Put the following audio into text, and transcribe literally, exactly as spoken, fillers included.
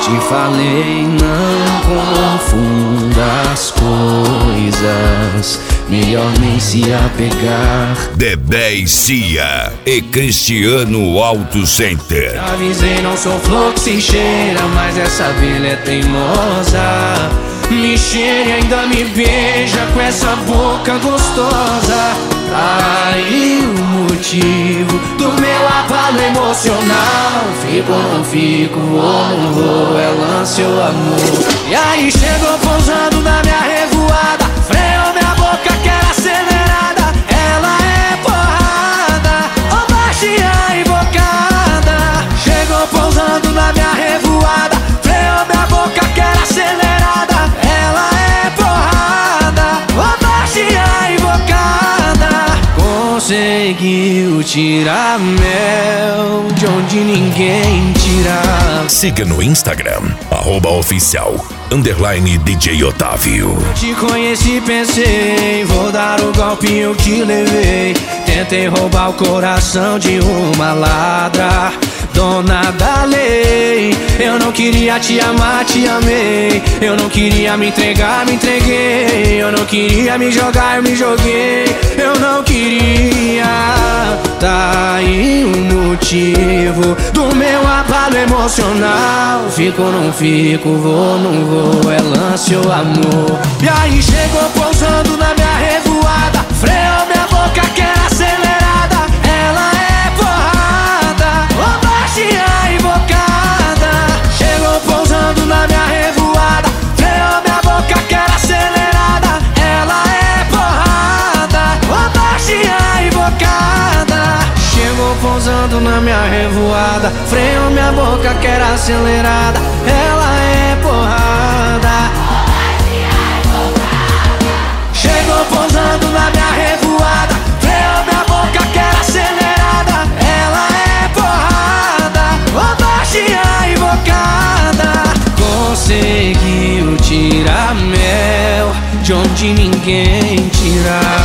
Te falei, não confunda as coisas, melhor nem se apegar. Dedé e Cia e Cristiano Auto Center. Avisei, não sou flor que se cheira, mas essa abelha é teimosa. Me cheira e ainda me beija com essa boca gostosa. Aí o motivo do meu abalo emocional. Fico ou não fico, vou ou não vou, é lance ou amor. E aí chegou pousando na minha revoada, freou minha boca que era acelerada. Ela é porrada, ou baixinha invocada. Chegou pousando na minha revoada, freou minha boca que era acelerada. Ela é porrada, ou baixinha invocada. Conseguiu tirar mel de onde ninguém tira. Siga no Instagram, arroba oficial, underline D J Otávio. Te conheci, pensei, vou dar o golpinho que levei. Tentei roubar o coração de uma ladra, dona da lei. Eu não queria te amar, te amei. Eu não queria me entregar, me entreguei. Eu não queria me jogar, eu me joguei. Eu não queria. Tá aí o motivo do meu abalo emocional. Fico ou não fico, vou ou não vou, é lance ou amor. E aí chegou pousando na minha revoada, freou minha boca que era acelerada. Ela é porrada, ou baixinha invocada. Chegou pousando na minha revoada, freou minha boca que era acelerada. Ela é porrada, ou baixinha invocada. Chegou pousando na minha revoada, freou minha boca que era acelerada. Ela é porrada. Chegou pousando na minha revoada, freou minha boca que era acelerada. Ela é porrada, ou baixinha invocada. Conseguiu tirar mel de onde ninguém tira.